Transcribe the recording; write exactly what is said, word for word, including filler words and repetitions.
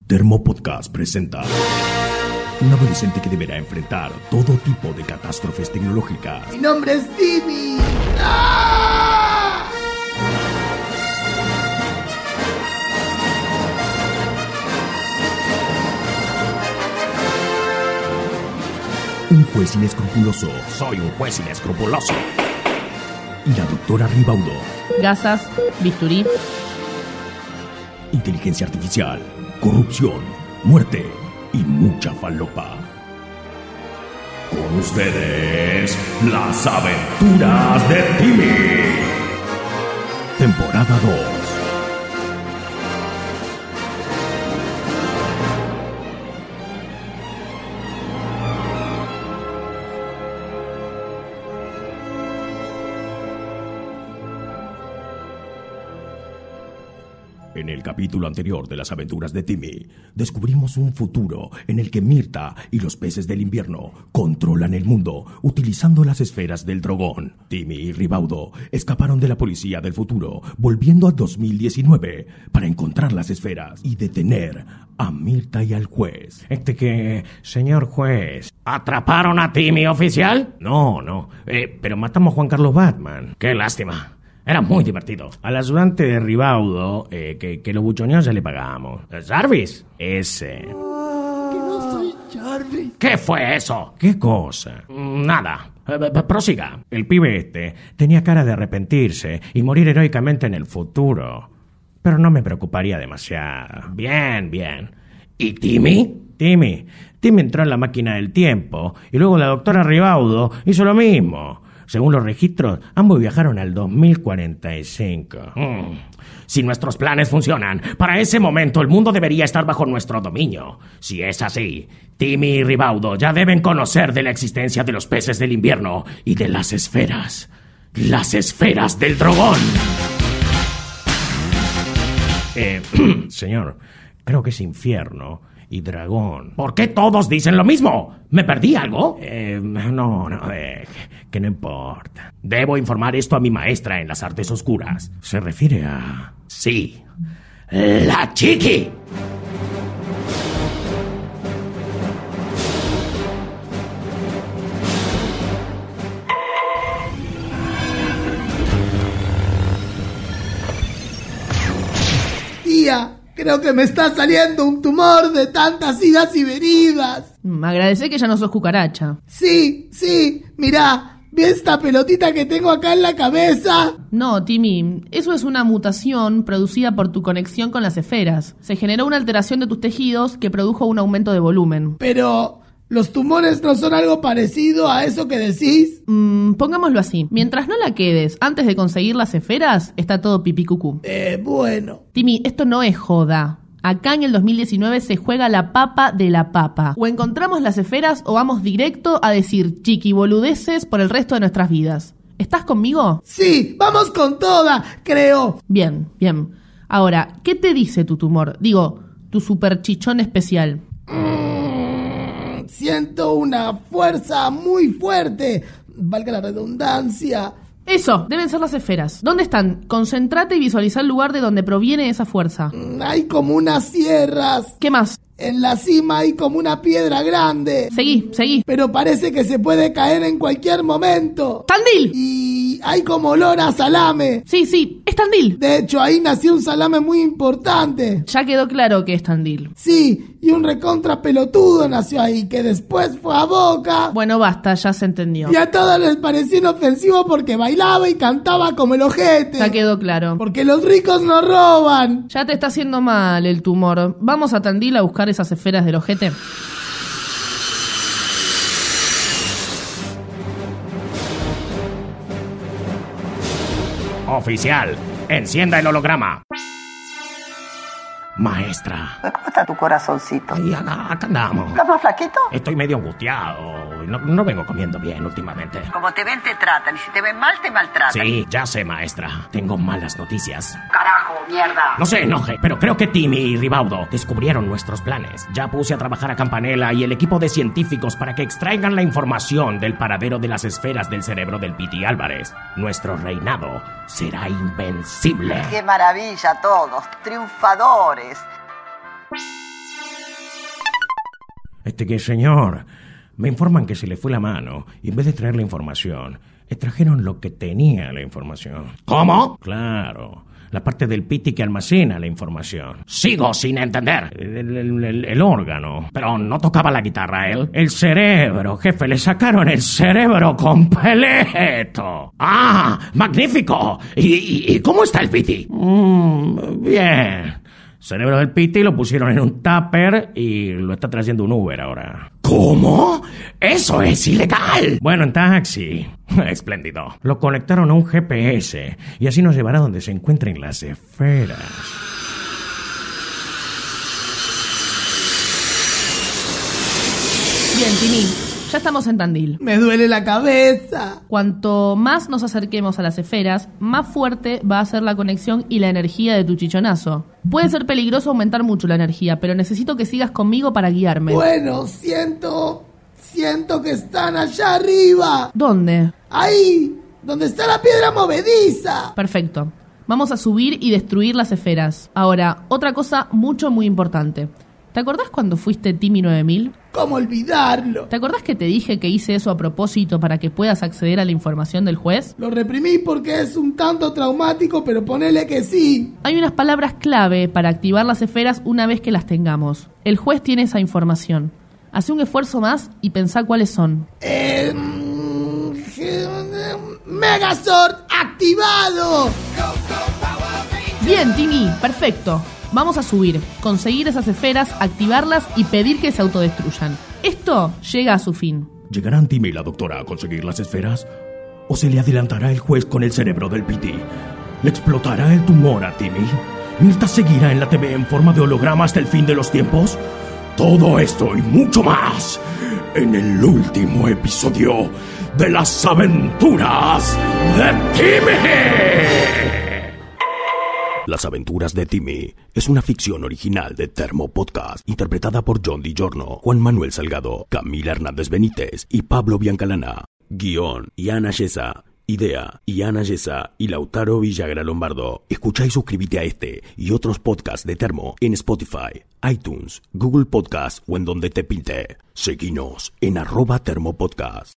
Termo Podcast presenta un adolescente que deberá enfrentar todo tipo de catástrofes tecnológicas. ¡Mi nombre es Timmy! ¡Ah! Un juez inescrupuloso. Soy un juez inescrupuloso. Y la doctora Ribaudo. Gasas, bisturí. Inteligencia artificial, corrupción, muerte y mucha falopa. Con ustedes, las aventuras de Timmy. Temporada dos. En el capítulo anterior de las aventuras de Timmy, descubrimos un futuro en el que Mirta y los peces del invierno controlan el mundo utilizando las esferas del dragón. Timmy y Ribaudo escaparon de la policía del futuro, volviendo a dos mil diecinueve para encontrar las esferas y detener a Mirta y al juez. Este que, señor juez, ¿atraparon a Timmy, oficial? No, no, eh, pero matamos a Juan Carlos Batman. Qué lástima. Era muy divertido. Al ayudante de Ribaudo, eh, que, que lo buchoneó, ya le pagamos. ¿Jarvis? Ese. Oh, que no soy Jarvis. ¿Qué fue eso? ¿Qué cosa? Nada. Eh, prosiga. El pibe este tenía cara de arrepentirse y morir heroicamente en el futuro. Pero no me preocuparía demasiado. Bien, bien. ¿Y Timmy? Timmy. Timmy entró en la máquina del tiempo y luego la doctora Ribaudo hizo lo mismo. Según los registros, ambos viajaron al dos mil cuarenta y cinco. Mm. Si nuestros planes funcionan, para ese momento el mundo debería estar bajo nuestro dominio. Si es así, Timmy y Ribaudo ya deben conocer de la existencia de los peces del invierno y de las esferas. Las esferas del dragón. Eh, señor, creo que es infierno y dragón. ¿Por qué todos dicen lo mismo? ¿Me perdí algo? Eh, no, no, eh, que no importa. Debo informar esto a mi maestra en las artes oscuras. ¿Se refiere a...? Sí, la Chiqui. Tía, creo que me está saliendo un tumor de tantas idas y venidas. Me agradecé que ya no sos cucaracha. Sí, sí, mirá, ¿ves esta pelotita que tengo acá en la cabeza? No, Timmy, eso es una mutación producida por tu conexión con las esferas. Se generó una alteración de tus tejidos que produjo un aumento de volumen. Pero... ¿los tumores no son algo parecido a eso que decís? Mm, pongámoslo así. Mientras no la quedes antes de conseguir las esferas, está todo pipí cucú. Eh, bueno. Timmy, esto no es joda. Acá en el dos mil diecinueve se juega la papa de la papa. O encontramos las esferas o vamos directo a decir chiquiboludeces por el resto de nuestras vidas. ¿Estás conmigo? Sí, vamos con toda, creo. Bien, bien. Ahora, ¿qué te dice tu tumor? Digo, tu superchichón especial. Siento una fuerza muy fuerte, valga la redundancia. Eso, deben ser las esferas. ¿Dónde están? Concéntrate y visualiza el lugar de donde proviene esa fuerza. Hay como unas sierras. ¿Qué más? En la cima hay como una piedra grande. Seguí, seguí. Pero parece que se puede caer en cualquier momento. ¡Tandil! Y hay como olor a salame. Sí, sí, es Tandil. De hecho, ahí nació un salame muy importante. Ya quedó claro que es Tandil. Sí, y un recontra pelotudo nació ahí, que después fue a Boca. Bueno, basta, ya se entendió. Y a todos les pareció inofensivo porque bailaba y cantaba como el ojete. Ya quedó claro. Porque los ricos no roban. Ya te está haciendo mal el tumor. Vamos a Tandil a buscar esas esferas del ojete. Oficial, encienda el holograma. Maestra. ¿Cómo está tu corazoncito? Y acá, acá andamos. ¿Estás más flaquito? Estoy medio angustiado. No, no vengo comiendo bien últimamente. Como te ven, te tratan. Y si te ven mal, te maltratan. Sí, ya sé, maestra. Tengo malas noticias. Carajo, mierda. No se enoje, pero creo que Timmy y Ribaudo descubrieron nuestros planes. Ya puse a trabajar a Campanella y el equipo de científicos para que extraigan la información del paradero de las esferas del cerebro del Piti Álvarez. Nuestro reinado será invencible. Qué maravilla todos, triunfadores. Este que, señor, me informan que se le fue la mano y en vez de traer la información, extrajeron lo que tenía la información. ¿Cómo? Claro, la parte del piti que almacena la información. Sigo sin entender. El, el- el- el órgano. Pero no tocaba la guitarra él. El cerebro, jefe, le sacaron el cerebro completo. ¡Ah! ¡Magnífico! ¿Y, y- y cómo está el piti? Mm, bien. Cerebro del piti lo pusieron en un tupper y lo está trayendo un Uber ahora. ¿Cómo? ¡Eso es ilegal! Bueno, en taxi. Espléndido. Lo conectaron a un G P S y así nos llevará donde se encuentren las esferas. Bien, Tini, ya estamos en Tandil. Me duele la cabeza. Cuanto más nos acerquemos a las esferas, más fuerte va a ser la conexión y la energía de tu chichonazo. Puede ser peligroso aumentar mucho la energía, pero necesito que sigas conmigo para guiarme. Bueno, siento... Siento que están allá arriba. ¿Dónde? Ahí, donde está la piedra movediza. Perfecto. Vamos a subir y destruir las esferas. Ahora, otra cosa mucho, muy importante. ¿Te acordás cuando fuiste Timmy nueve mil? ¿Cómo olvidarlo? ¿Te acordás que te dije que hice eso a propósito para que puedas acceder a la información del juez? Lo reprimí porque es un tanto traumático, pero ponele que sí. Hay unas palabras clave para activar las esferas una vez que las tengamos. El juez tiene esa información. Hacé un esfuerzo más y pensá cuáles son. Eh, mm, Megazord activado. Bien, Timmy, perfecto. Vamos a subir, conseguir esas esferas, activarlas y pedir que se autodestruyan. Esto llega a su fin. ¿Llegarán Timmy y la doctora a conseguir las esferas? ¿O se le adelantará el juez con el cerebro del Piti? ¿Le explotará el tumor a Timmy? ¿Mirta seguirá en la T V en forma de holograma hasta el fin de los tiempos? Todo esto y mucho más en el último episodio de las aventuras de Timmy. Las aventuras de Timmy es una ficción original de Termo Podcast, interpretada por John DiGiorno, Juan Manuel Salgado, Camila Hernández Benítez y Pablo Biancalana. Guión, Iana Yesa. Idea, Iana Yesa y Lautaro Villagra Lombardo. Escucha y suscríbete a este y otros podcasts de Termo en Spotify, iTunes, Google Podcast o en donde te pinte. Seguinos en arroba Termo Podcast.